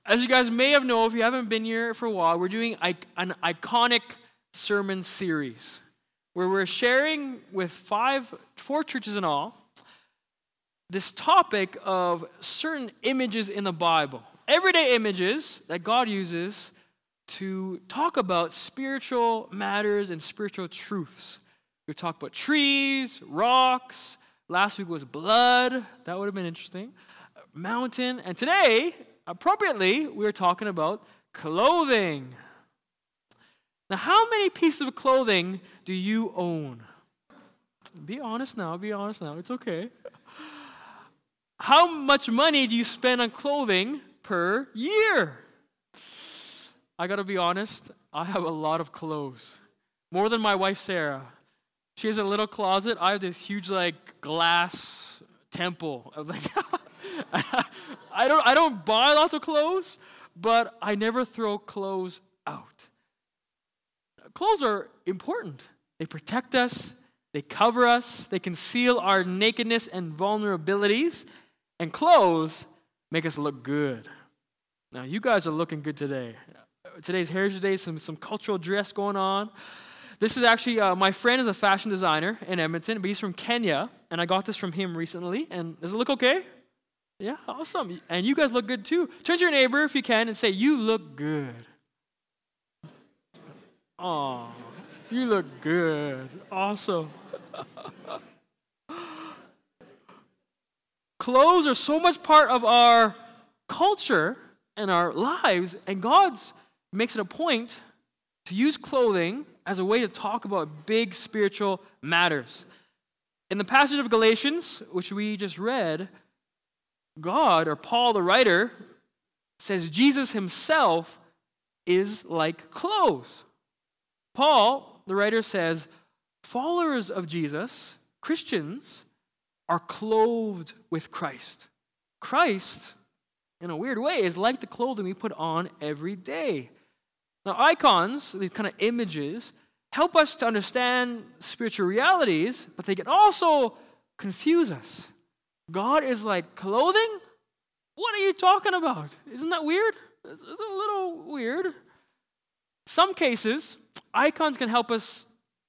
As you guys may have known, if you haven't been here for a while, we're doing an iconic sermon series where we're sharing with four churches in all this topic of certain images in the Bible. Everyday images that God uses to talk about spiritual matters and spiritual truths. We talked about trees, rocks. Last week was blood. That would have been interesting. Mountain. And today, appropriately, we're talking about clothing. Now, how many pieces of clothing do you own? Be honest now. It's okay. How much money do you spend on clothing per year? I got to be honest, I have a lot of clothes. More than my wife, Sarah. She has a little closet. I have this huge, glass temple. I don't buy lots of clothes, but I never throw clothes out. Clothes are important. They protect us. They cover us. They conceal our nakedness and vulnerabilities. And clothes make us look good. Now, you guys are looking good today. Today's Heritage Day, some cultural dress going on. This is actually, my friend is a fashion designer in Edmonton, but he's from Kenya, and I got this from him recently. And does it look okay? Yeah, awesome. And you guys look good too. Turn to your neighbor if you can and say, "You look good." Aw, you look good. Awesome. Clothes are so much part of our culture and our lives, and God makes it a point to use clothing as a way to talk about big spiritual matters. In the passage of Galatians, which we just read, God, or Paul the writer, says Jesus himself is like clothes. Paul, the writer, says, followers of Jesus, Christians, are clothed with Christ. Christ, in a weird way, is like the clothing we put on every day. Now, icons, these kind of images, help us to understand spiritual realities, but they can also confuse us. God is like clothing? What are you talking about? Isn't that weird? It's a little weird. Some cases, icons can help us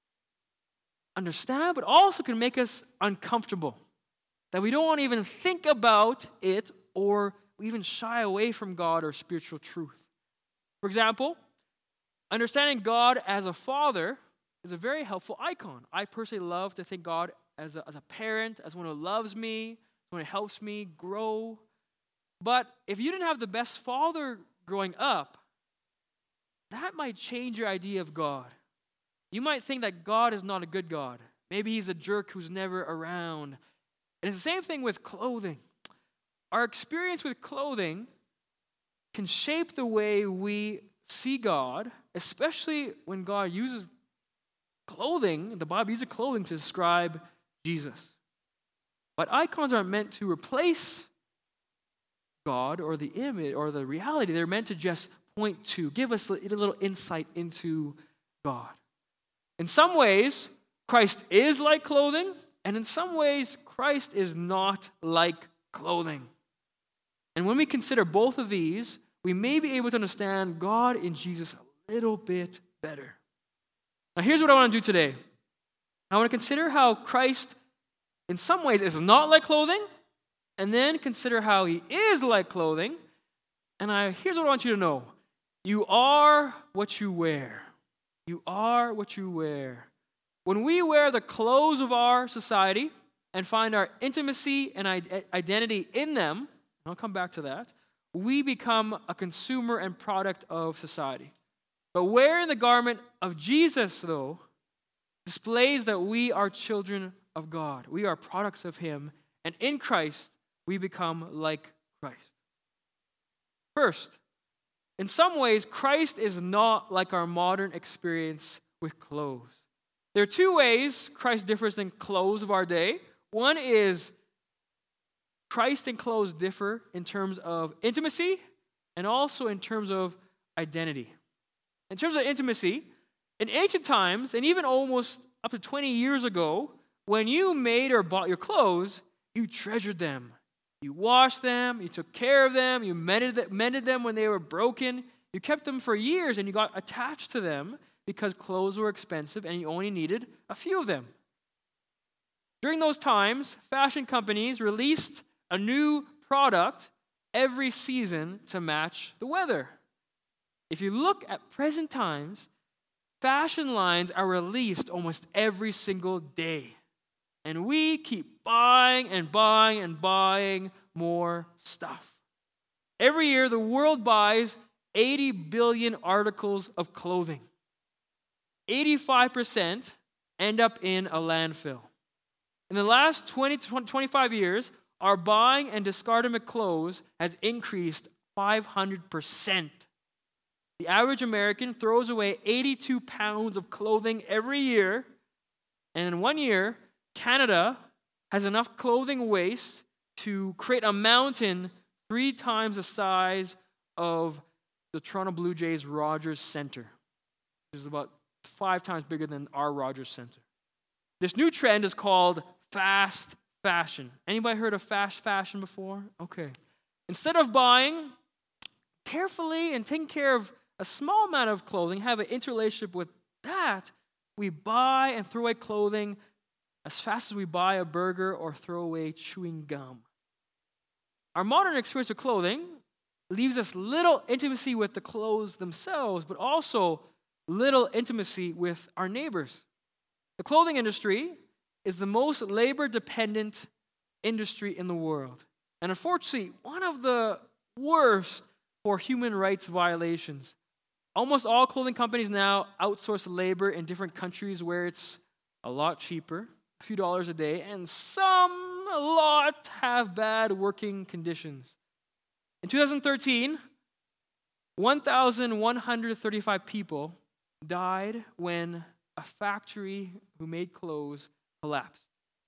understand, but also can make us uncomfortable. That we don't want to even think about it, or we even shy away from God or spiritual truth. For example, understanding God as a father is a very helpful icon. I personally love to think God as a parent, as one who loves me, someone who helps me grow. But if you didn't have the best father growing up, that might change your idea of God. You might think that God is not a good God. Maybe he's a jerk who's never around. And it's the same thing with clothing. Our experience with clothing can shape the way we see God, especially when God uses clothing. The Bible uses clothing to describe Jesus. But icons aren't meant to replace God or the image or the reality. They're meant to just point to, give us a little insight into God. In some ways, Christ is like clothing, and in some ways, Christ is not like clothing. And when we consider both of these, we may be able to understand God in Jesus a little bit better. Now, here's what I want to do today. I want to consider how Christ, in some ways, is not like clothing, and then consider how he is like clothing. And here's what I want you to know. You are what you wear. You are what you wear. When we wear the clothes of our society and find our intimacy and identity in them, I'll come back to that, we become a consumer and product of society. But wearing the garment of Jesus, though, displays that we are children of God. We are products of him, and in Christ, we become like Christ. First, in some ways, Christ is not like our modern experience with clothes. There are two ways Christ differs than clothes of our day. One is Christ and clothes differ in terms of intimacy and also in terms of identity. In terms of intimacy, in ancient times, and even almost up to 20 years ago, when you made or bought your clothes, you treasured them. You washed them, you took care of them, you mended them when they were broken. You kept them for years and you got attached to them because clothes were expensive and you only needed a few of them. During those times, fashion companies released a new product every season to match the weather. If you look at present times, fashion lines are released almost every single day. And we keep buying and buying and buying more stuff. Every year, the world buys 80 billion articles of clothing. 85% end up in a landfill. In the last 20 to 25 years, our buying and discarding of clothes has increased 500%. The average American throws away 82 pounds of clothing every year. And in 1 year, Canada has enough clothing waste to create a mountain 3 times the size of the Toronto Blue Jays Rogers Centre, which is about 5 times bigger than our Rogers Centre. This new trend is called fast fashion. Anybody heard of fast fashion before? Okay. Instead of buying carefully and taking care of a small amount of clothing, have an interrelationship with that, we buy and throw away clothing as fast as we buy a burger or throw away chewing gum. Our modern experience of clothing leaves us little intimacy with the clothes themselves, but also little intimacy with our neighbors. The clothing industry is the most labor-dependent industry in the world. And unfortunately, one of the worst for human rights violations. Almost all clothing companies now outsource labor in different countries where it's a lot cheaper, a few dollars a day, and a lot have bad working conditions. In 2013, 1,135 people died when a factory who made clothes collapsed.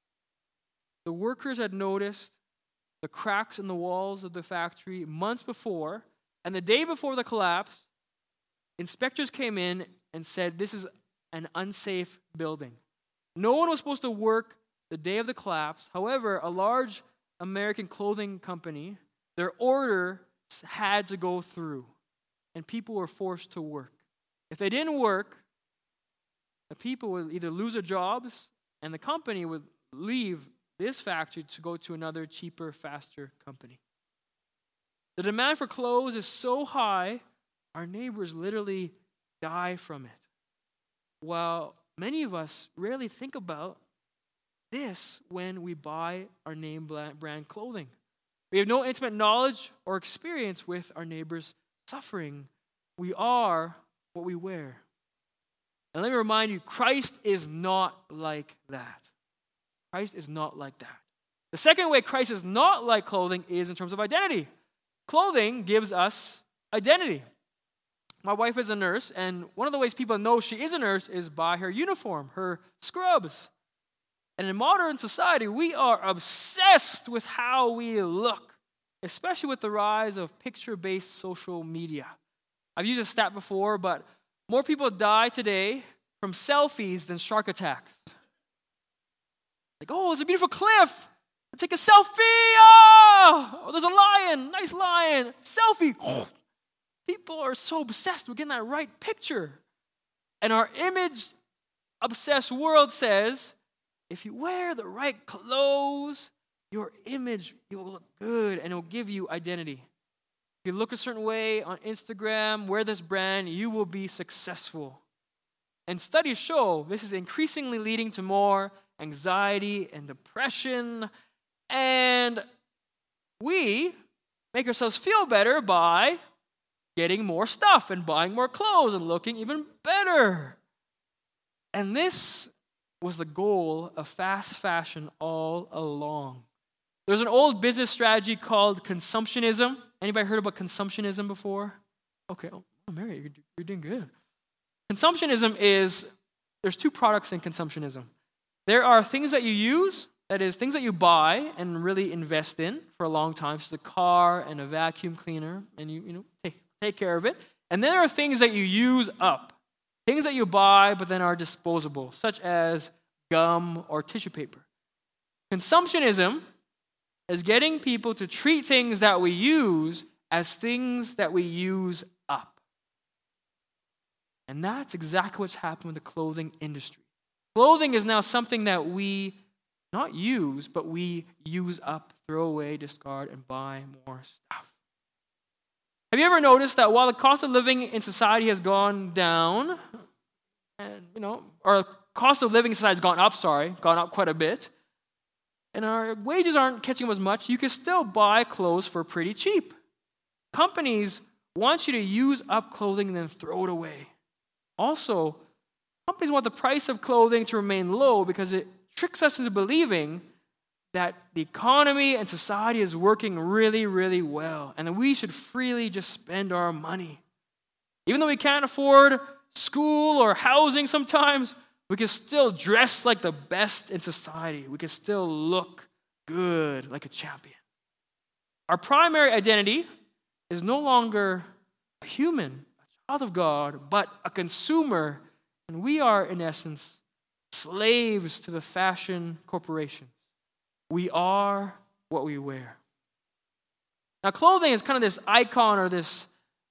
The workers had noticed the cracks in the walls of the factory months before, and the day before the collapse, inspectors came in and said, this is an unsafe building. No one was supposed to work the day of the collapse. However, a large American clothing company, their order had to go through, and people were forced to work. If they didn't work, the people would either lose their jobs, and the company would leave this factory to go to another cheaper, faster company. The demand for clothes is so high, our neighbors literally die from it. While many of us rarely think about this when we buy our name brand clothing. We have no intimate knowledge or experience with our neighbor's suffering. We are what we wear. And let me remind you, Christ is not like that. Christ is not like that. The second way Christ is not like clothing is in terms of identity. Clothing gives us identity. My wife is a nurse, and one of the ways people know she is a nurse is by her uniform, her scrubs. And in modern society, we are obsessed with how we look, especially with the rise of picture-based social media. I've used a stat before, but more people die today from selfies than shark attacks. Like, oh, there's a beautiful cliff. Let's take a selfie. Oh, there's a lion. Nice lion. Selfie. Oh. People are so obsessed with getting that right picture. And our image-obsessed world says, if you wear the right clothes, your image, you'll look good, and it'll give you identity. If you look a certain way on Instagram, wear this brand, you will be successful. And studies show this is increasingly leading to more anxiety and depression. And we make ourselves feel better by getting more stuff and buying more clothes and looking even better. And this was the goal of fast fashion all along. There's an old business strategy called consumptionism. Anybody heard about consumptionism before? Okay, oh, Mary, you're doing good. Consumptionism is, there's 2 products in consumptionism. There are things that you use, that is, things that you buy and really invest in for a long time, such as a car and a vacuum cleaner, and you take care of it. And then there are things that you use up, things that you buy but then are disposable, such as gum or tissue paper. Consumptionism is getting people to treat things that we use as things that we use up. And that's exactly what's happened with the clothing industry. Clothing is now something that we not use, but we use up, throw away, discard, and buy more stuff. Have you ever noticed that while the cost of living in society has gone down, and or cost of living in society has gone up quite a bit, and our wages aren't catching up as much, you can still buy clothes for pretty cheap. Companies want you to use up clothing and then throw it away. Also, companies want the price of clothing to remain low because it tricks us into believing that the economy and society is working really, really well and that we should freely just spend our money. Even though we can't afford school or housing sometimes, we can still dress like the best in society. We can still look good like a champion. Our primary identity is no longer a human, a child of God, but a consumer. And we are, in essence, slaves to the fashion corporations. We are what we wear. Now, clothing is kind of this icon or this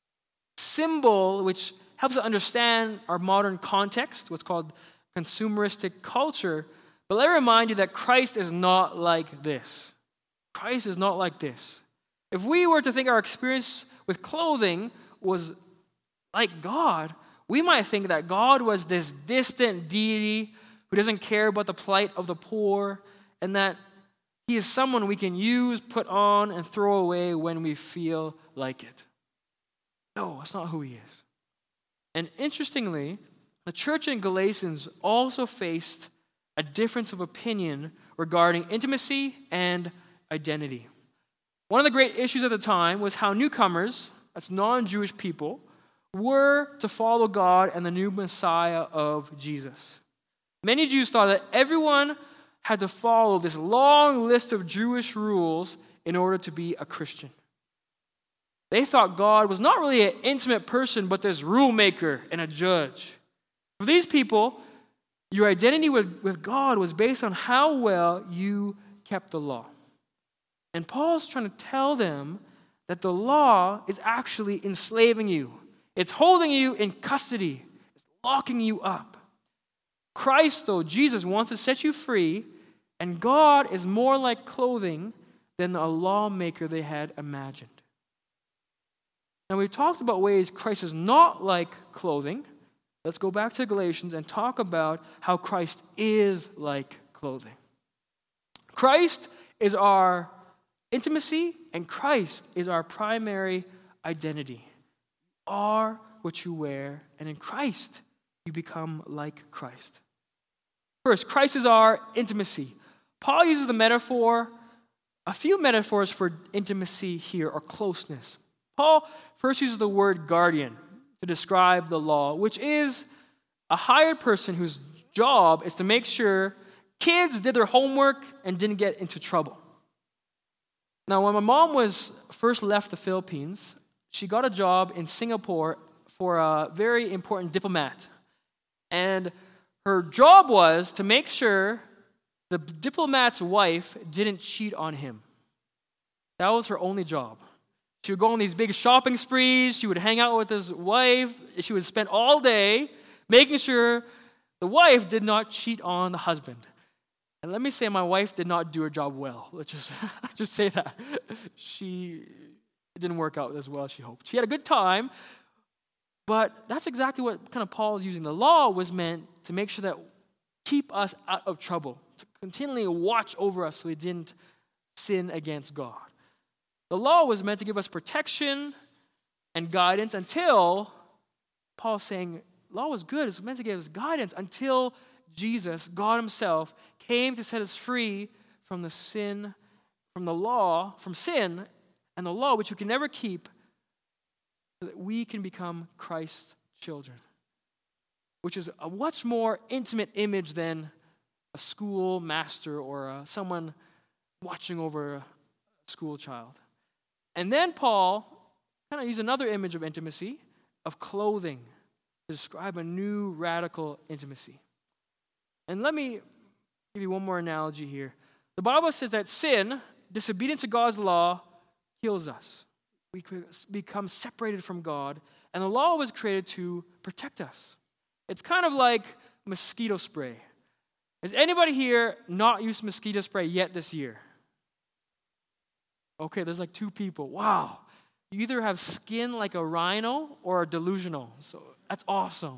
symbol which helps us understand our modern context, what's called consumeristic culture. But let me remind you that Christ is not like this. Christ is not like this. If we were to think our experience with clothing was like God, we might think that God was this distant deity who doesn't care about the plight of the poor, and that he is someone we can use, put on, and throw away when we feel like it. No, that's not who he is. And interestingly, the church in Galatians also faced a difference of opinion regarding intimacy and identity. One of the great issues at the time was how newcomers, that's non-Jewish people, were to follow God and the new Messiah of Jesus. Many Jews thought that everyone had to follow this long list of Jewish rules in order to be a Christian. They thought God was not really an intimate person, but this rule maker and a judge. For these people, your identity with God was based on how well you kept the law. And Paul's trying to tell them that the law is actually enslaving you. It's holding you in custody. It's locking you up. Christ, though, Jesus, wants to set you free, and God is more like clothing than a lawmaker they had imagined. Now, we've talked about ways Christ is not like clothing. Let's go back to Galatians and talk about how Christ is like clothing. Christ is our intimacy, and Christ is our primary identity. You are what you wear, and in Christ, you become like Christ. First, Christ is our intimacy. Paul uses a few metaphors for intimacy here, or closeness. Paul first uses the word guardian to describe the law, which is a hired person whose job is to make sure kids did their homework and didn't get into trouble. Now, when my mom was first left the Philippines, she got a job in Singapore for a very important diplomat. And her job was to make sure the diplomat's wife didn't cheat on him. That was her only job. She would go on these big shopping sprees. She would hang out with his wife. She would spend all day making sure the wife did not cheat on the husband. And let me say, my wife did not do her job well. Let's just say that. It didn't work out as well as she hoped. She had a good time, but that's exactly what kind of Paul is using. The law was meant to make sure that keep us out of trouble, to continually watch over us so we didn't sin against God. The law was meant to give us protection and guidance until, Paul's saying, law was good. It's meant to give us guidance until Jesus, God himself, came to set us free from sin and the law, which we can never keep, so that we can become Christ's children, which is a much more intimate image than a school master or someone watching over a school child. And then Paul kind of used another image of intimacy, of clothing, to describe a new radical intimacy. And let me give you one more analogy here. The Bible says that sin disobedience to God's law kills us. We become separated from God, and the law was created to protect us. It's kind of like mosquito spray. Has anybody here not used mosquito spray yet this year? Okay, there's like 2 people. Wow. You either have skin like a rhino or are delusional. So that's awesome.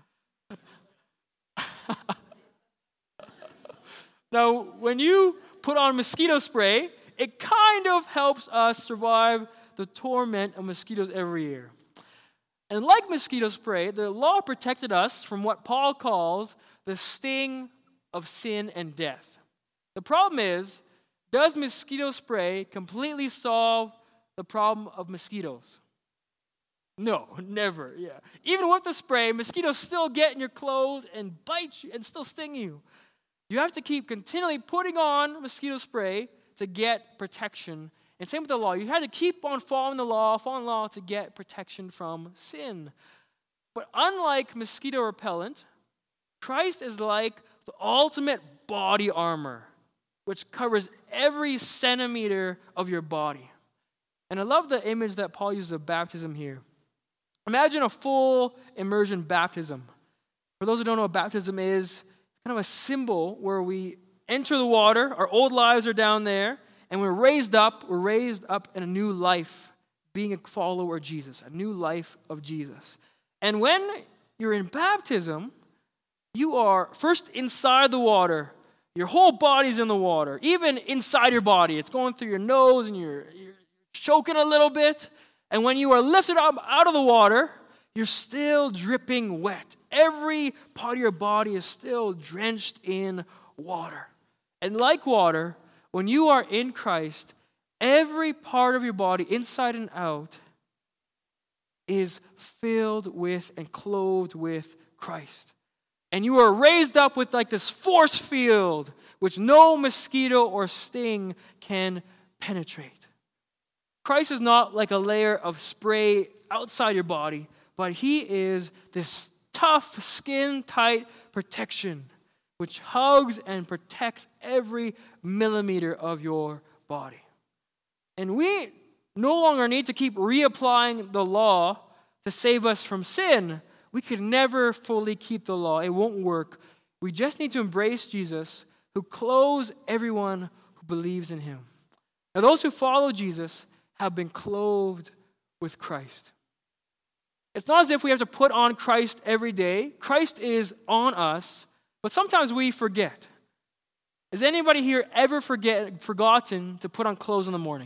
Now, when you put on mosquito spray, it kind of helps us survive the torment of mosquitoes every year. And like mosquito spray, the law protected us from what Paul calls the sting of sin and death. The problem is, does mosquito spray completely solve the problem of mosquitoes? No, never. Yeah. Even with the spray, mosquitoes still get in your clothes and bite you and still sting you. You have to keep continually putting on mosquito spray to get protection. And same with the law. You had to keep on following the law to get protection from sin. But unlike mosquito repellent, Christ is like the ultimate body armor, which covers every centimeter of your body. And I love the image that Paul uses of baptism here. Imagine a full immersion baptism. For those who don't know what baptism is, it's kind of a symbol where we enter the water, our old lives are down there, and we're raised up in a new life, being a follower of Jesus, a new life of Jesus. And when you're in baptism, you are first inside the water. Your whole body's in the water, even inside your body. It's going through your nose and you're choking a little bit. And when you are lifted up out of the water, you're still dripping wet. Every part of your body is still drenched in water. And like water, when you are in Christ, every part of your body, inside and out, is filled with and clothed with Christ. And you are raised up with like this force field, which no mosquito or sting can penetrate. Christ is not like a layer of spray outside your body, but he is this tough, skin-tight protection which hugs and protects every millimeter of your body. And we no longer need to keep reapplying the law to save us from sin. We could never fully keep the law. It won't work. We just need to embrace Jesus, who clothes everyone who believes in him. Now, those who follow Jesus have been clothed with Christ. It's not as if we have to put on Christ every day. Christ is on us, but sometimes we forget. Has anybody here ever forgotten to put on clothes in the morning?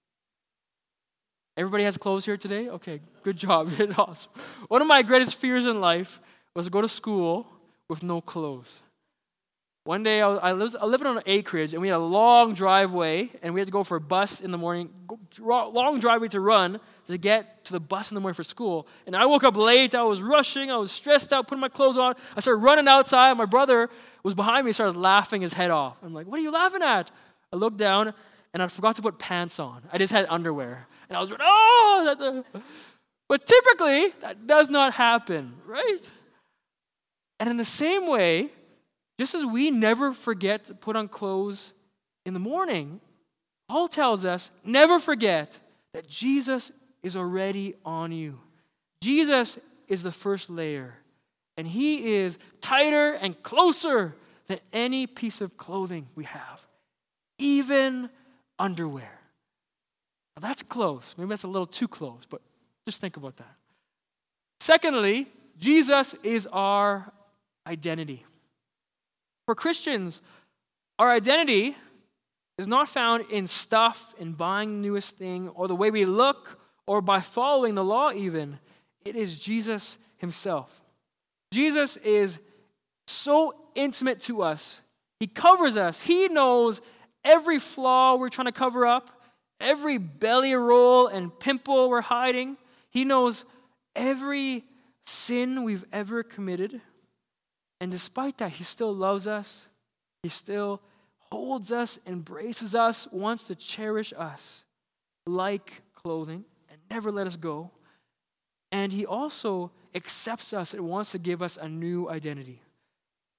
Everybody has clothes here today? Okay, good job. Awesome. One of my greatest fears in life was to go to school with no clothes. One day, I lived on an acreage, and we had a long driveway, and we had to go for a bus in the morning, long driveway to run to get to the bus in the morning for school. And I woke up late. I was rushing. I was stressed out, putting my clothes on. I started running outside. My brother was behind me. He started laughing his head off. I'm like, what are you laughing at? I looked down, and I forgot to put pants on. I just had underwear. And I was like, oh! But typically, that does not happen, right? And in the same way, just as we never forget to put on clothes in the morning, Paul tells us, never forget that Jesus is already on you. Jesus is the first layer, and he is tighter and closer than any piece of clothing we have, even underwear. Now that's close. Maybe that's a little too close, but just think about that. Secondly, Jesus is our identity. For Christians, our identity is not found in stuff, in buying the newest thing, or the way we look, or by following the law even. It is Jesus himself. Jesus is so intimate to us. He covers us. He knows every flaw we're trying to cover up, every belly roll and pimple we're hiding. He knows every sin we've ever committed. And despite that, he still loves us. He still holds us, embraces us, wants to cherish us like clothing and never let us go. And he also accepts us and wants to give us a new identity.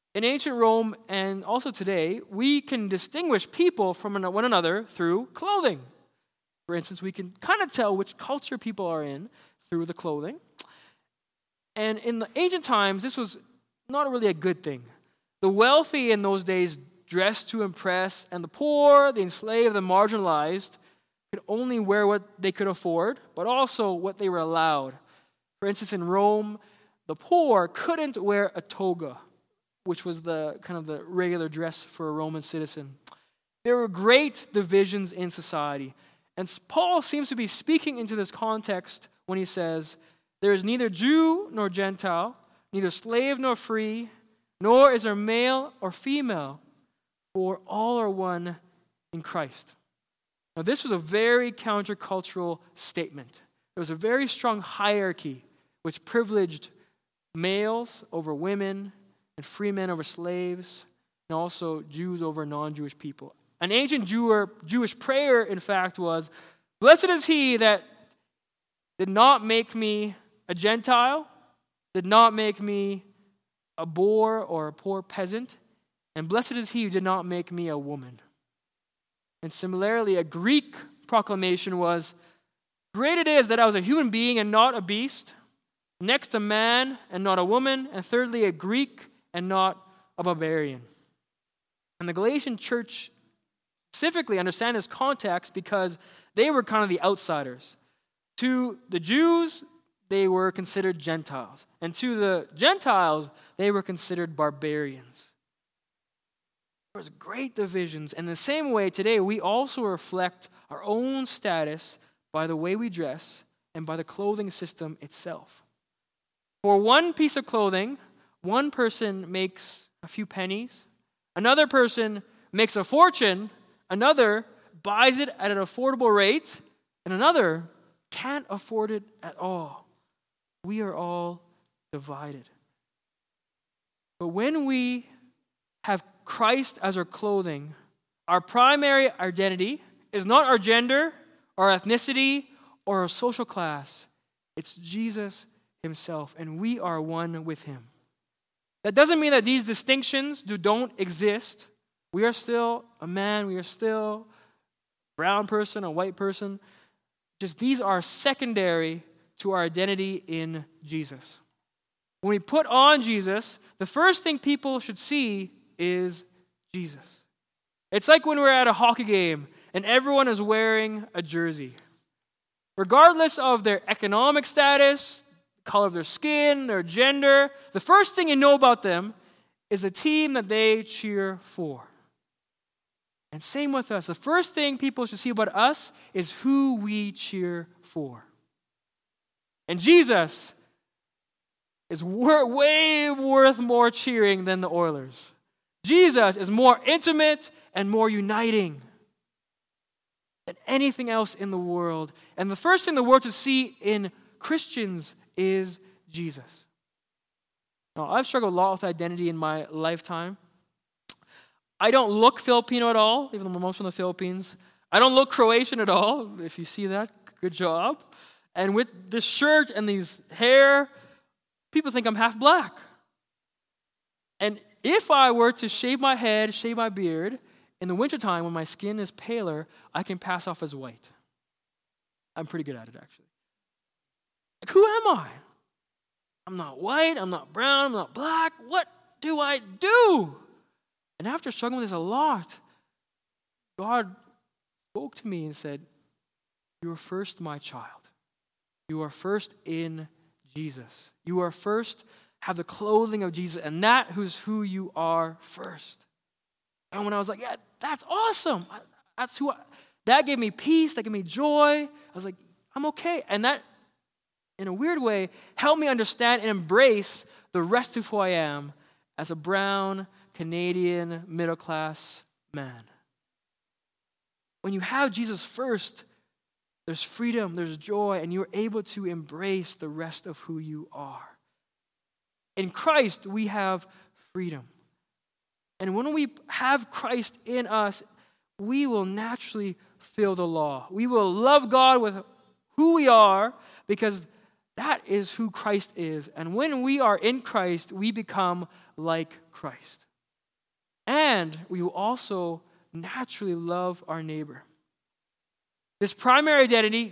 In ancient Rome and also today, we can distinguish people from one another through clothing. For instance, we can kind of tell which culture people are in through the clothing. And in the ancient times, this was not really a good thing. The wealthy in those days dressed to impress, and the poor, the enslaved, the marginalized could only wear what they could afford, but also what they were allowed. For instance, in Rome, the poor couldn't wear a toga, which was the kind of the regular dress for a Roman citizen. There were great divisions in society. And Paul seems to be speaking into this context when he says, there is neither Jew nor Gentile, neither slave nor free, nor is there male or female, for all are one in Christ. Now, this was a very countercultural statement. There was a very strong hierarchy which privileged males over women and free men over slaves, and also Jews over non-Jewish people. An ancient Jewish prayer, in fact, was, "Blessed is he that did not make me a Gentile, did not make me a boor or a poor peasant, and blessed is he who did not make me a woman." And similarly, a Greek proclamation was, "Great it is that I was a human being and not a beast, next a man and not a woman, and thirdly a Greek and not a barbarian." And the Galatian church specifically understand this context because they were kind of the outsiders. To the Jews, they were considered Gentiles. And to the Gentiles, they were considered barbarians. There was great divisions. And in the same way, today, we also reflect our own status by the way we dress and by the clothing system itself. For one piece of clothing, one person makes a few pennies, another person makes a fortune, another buys it at an affordable rate, and another can't afford it at all. We are all divided. But when we have Christ as our clothing, our primary identity is not our gender, our ethnicity, or our social class. It's Jesus himself, and we are one with him. That doesn't mean that these distinctions don't exist. We are still a man, we are still a brown person, a white person. Just these are secondary to our identity in Jesus. When we put on Jesus, the first thing people should see is Jesus. It's like when we're at a hockey game and everyone is wearing a jersey. Regardless of their economic status, the color of their skin, their gender, the first thing you know about them is the team that they cheer for. And same with us. The first thing people should see about us is who we cheer for. And Jesus is way worth more cheering than the Oilers. Jesus is more intimate and more uniting than anything else in the world. And the first thing the world should see in Christians is Jesus. Now, I've struggled a lot with identity in my lifetime. I don't look Filipino at all, even though I'm from the Philippines. I don't look Croatian at all. If you see that, good job. And with this shirt and these hair, people think I'm half black. And if I were to shave my head, shave my beard, in the wintertime when my skin is paler, I can pass off as white. I'm pretty good at it, actually. Like, who am I? I'm not white, I'm not brown, I'm not black. What do I do? And after struggling with this a lot, God spoke to me and said, "You are first my child. You are first in Jesus. You are first, have the clothing of Jesus, and that is who you are first." And when I was like, yeah, that's awesome. That gave me peace, that gave me joy. I was like, I'm okay. And that, in a weird way, helped me understand and embrace the rest of who I am as a brown, Canadian, middle-class man. When you have Jesus first, there's freedom, there's joy, and you're able to embrace the rest of who you are. In Christ, we have freedom. And when we have Christ in us, we will naturally fulfill the law. We will love God with who we are because That is who Christ is. And when we are in Christ, we become like Christ. And we will also naturally love our neighbor. This primary identity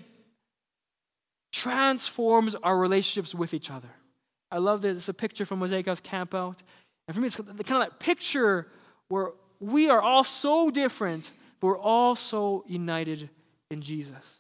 transforms our relationships with each other. I love this. It's a picture from Mosaic House Camp Out. And for me, it's kind of that picture where we are all so different, but we're all so united in Jesus.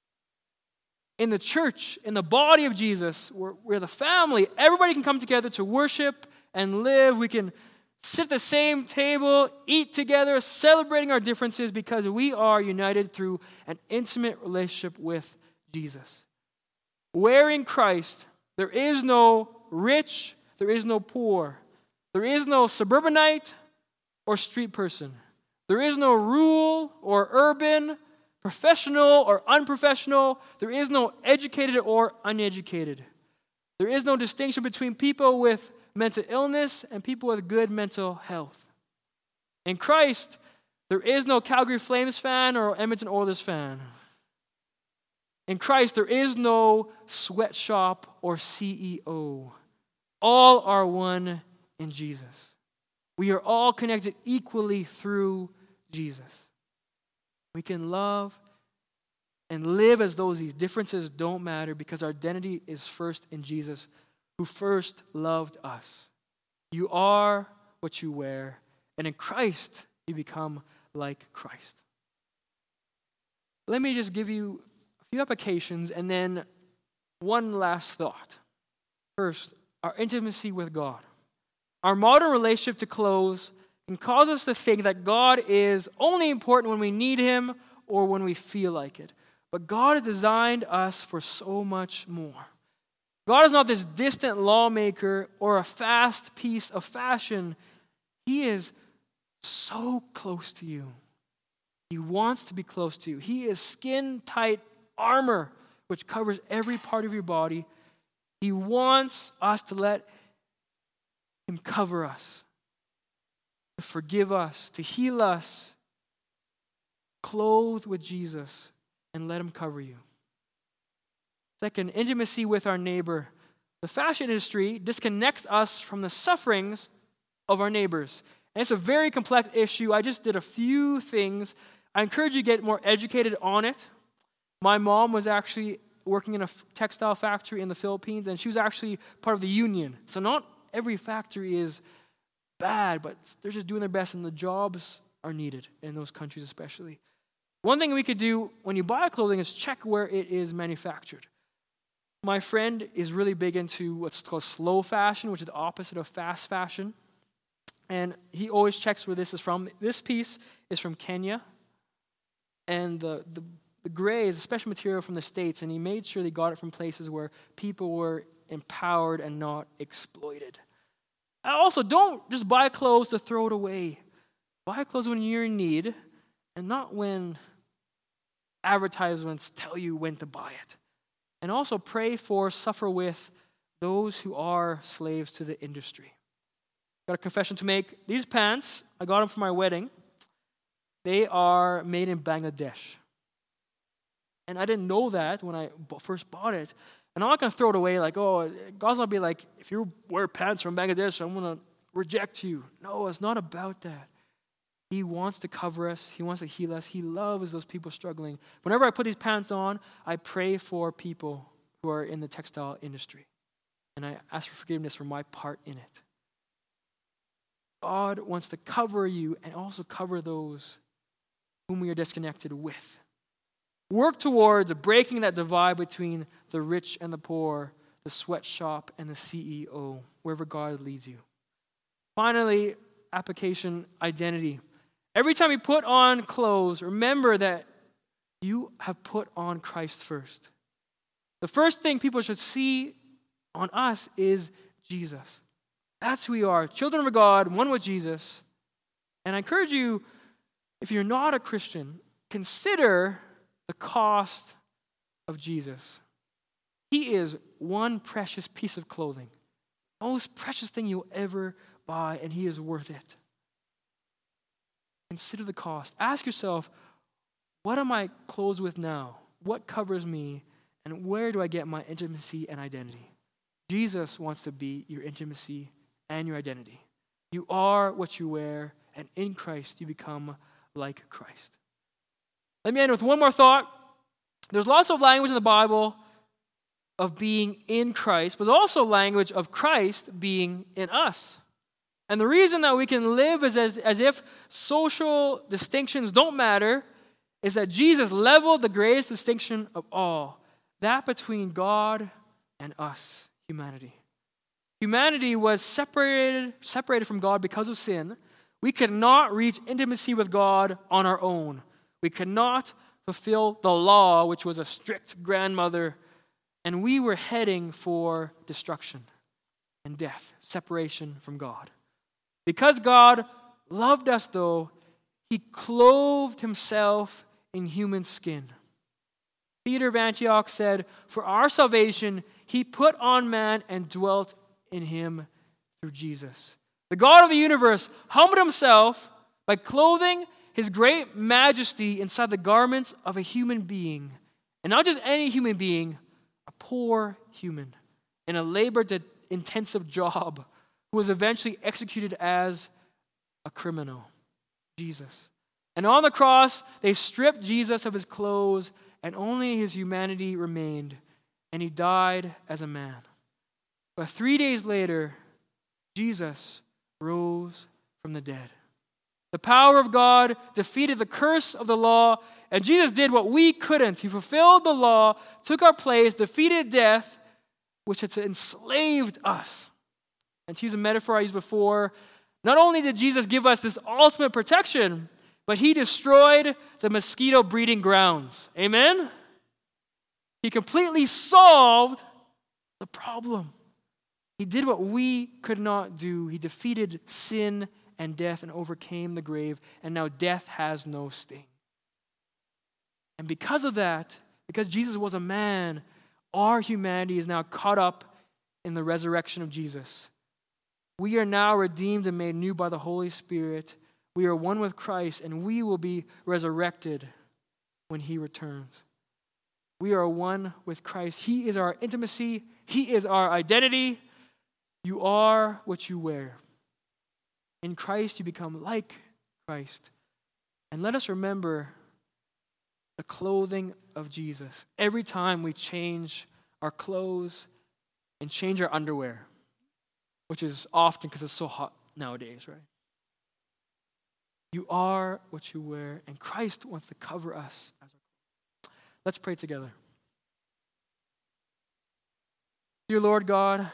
In the church, in the body of Jesus, we're the family. Everybody can come together to worship and live. We can sit at the same table, eat together, celebrating our differences because we are united through an intimate relationship with Jesus. Wearing Christ, there is no rich, there is no poor. There is no suburbanite or street person. There is no rural or urban, professional or unprofessional. There is no educated or uneducated. There is no distinction between people with mental illness and people with good mental health. In Christ, there is no Calgary Flames fan or Edmonton Oilers fan. In Christ, there is no sweatshop or CEO. All are one in Jesus. We are all connected equally through Jesus. We can love and live as though these differences don't matter because our identity is first in Jesus, who first loved us. You are what you wear, and in Christ, you become like Christ. Let me just give you a few applications and then one last thought. First, our intimacy with God. Our modern relationship to clothes can cause us to think that God is only important when we need him or when we feel like it. But God has designed us for so much more. God is not this distant lawmaker or a fast piece of fashion. He is so close to you. He wants to be close to you. He is skin-tight armor which covers every part of your body. He wants us to let him cover us, to forgive us, to heal us, clothe with Jesus, and let him cover you. Second, intimacy with our neighbor. The fashion industry disconnects us from the sufferings of our neighbors. And it's a very complex issue. I just did a few things. I encourage you to get more educated on it. My mom was actually working in a textile factory in the Philippines, and she was actually part of the union. So not every factory is bad, but they're just doing their best, and the jobs are needed in those countries especially. One thing we could do when you buy clothing is check where it is manufactured. My friend is really big into what's called slow fashion, which is the opposite of fast fashion. And he always checks where this is from. This piece is from Kenya. And the gray is a special material from the States, and he made sure they got it from places where people were empowered and not exploited. Also, don't just buy clothes to throw it away. Buy clothes when you're in need, and not when advertisements tell you when to buy it. And also pray for, suffer with those who are slaves to the industry. Got a confession to make. These pants, I got them for my wedding. They are made in Bangladesh. And I didn't know that when I first bought it. And I'm not going to throw it away like, oh, God's not be like, if you wear pants from Bangladesh, I'm going to reject you. No, it's not about that. He wants to cover us. He wants to heal us. He loves those people struggling. Whenever I put these pants on, I pray for people who are in the textile industry. And I ask for forgiveness for my part in it. God wants to cover you and also cover those whom we are disconnected with. Work towards breaking that divide between the rich and the poor, the sweatshop and the CEO, wherever God leads you. Finally, application identity. Every time you put on clothes, remember that you have put on Christ first. The first thing people should see on us is Jesus. That's who we are, children of God, one with Jesus. And I encourage you, if you're not a Christian, consider the cost of Jesus. He is one precious piece of clothing, the most precious thing you'll ever buy, and he is worth it. Consider the cost. Ask yourself, what am I clothed with now? What covers me? And where do I get my intimacy and identity? Jesus wants to be your intimacy and your identity. You are what you wear, and in Christ you become like Christ. Let me end with one more thought. There's lots of language in the Bible of being in Christ, but there's also language of Christ being in us. And the reason that we can live as if social distinctions don't matter is that Jesus leveled the greatest distinction of all, that between God and us, humanity. Humanity was separated from God because of sin. We could not reach intimacy with God on our own. We could not fulfill the law, which was a strict grandmother, and we were heading for destruction and death, separation from God. Because God loved us, though, he clothed himself in human skin. Peter of Antioch said, "For our salvation, he put on man and dwelt in him through Jesus." The God of the universe humbled himself by clothing his great majesty inside the garments of a human being. And not just any human being, a poor human in a labor-intensive job who was eventually executed as a criminal, Jesus. And on the cross, they stripped Jesus of his clothes, and only his humanity remained, and he died as a man. But 3 days later, Jesus rose from the dead. The power of God defeated the curse of the law, and Jesus did what we couldn't. He fulfilled the law, took our place, defeated death, which had enslaved us. And to use a metaphor I used before, not only did Jesus give us this ultimate protection, but he destroyed the mosquito breeding grounds. Amen? He completely solved the problem. He did what we could not do. He defeated sin and death and overcame the grave, and now death has no sting. And because of that, because Jesus was a man, our humanity is now caught up in the resurrection of Jesus. We are now redeemed and made new by the Holy Spirit. We are one with Christ, and we will be resurrected when he returns. We are one with Christ. He is our intimacy. He is our identity. You are what you wear. In Christ, you become like Christ. And let us remember the clothing of Jesus every time we change our clothes and change our underwear, which is often because it's so hot nowadays, right? You are what you wear, and Christ wants to cover us as our clothes. Let's pray together. Dear Lord God,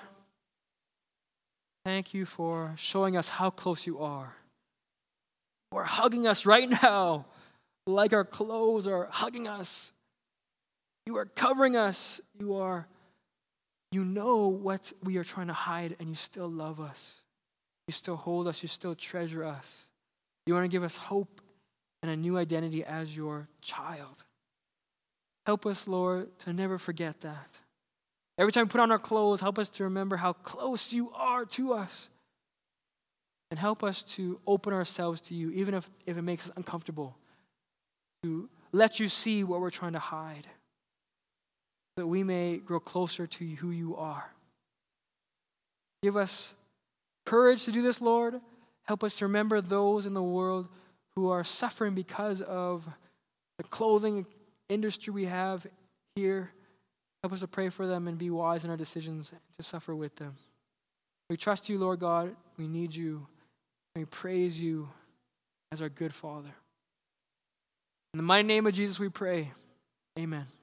thank you for showing us how close you are. You are hugging us right now like our clothes are hugging us. You are covering us. You know what we are trying to hide, and you still love us. You still hold us. You still treasure us. You want to give us hope and a new identity as your child. Help us, Lord, to never forget that. Every time we put on our clothes, help us to remember how close you are to us. And help us to open ourselves to you, even if it makes us uncomfortable, to let you see what we're trying to hide, so that we may grow closer to who you are. Give us courage to do this, Lord. Help us to remember those in the world who are suffering because of the clothing industry we have here. Help us to pray for them and be wise in our decisions to suffer with them. We trust you, Lord God. We need you. We praise you as our good Father. In the mighty name of Jesus we pray. Amen.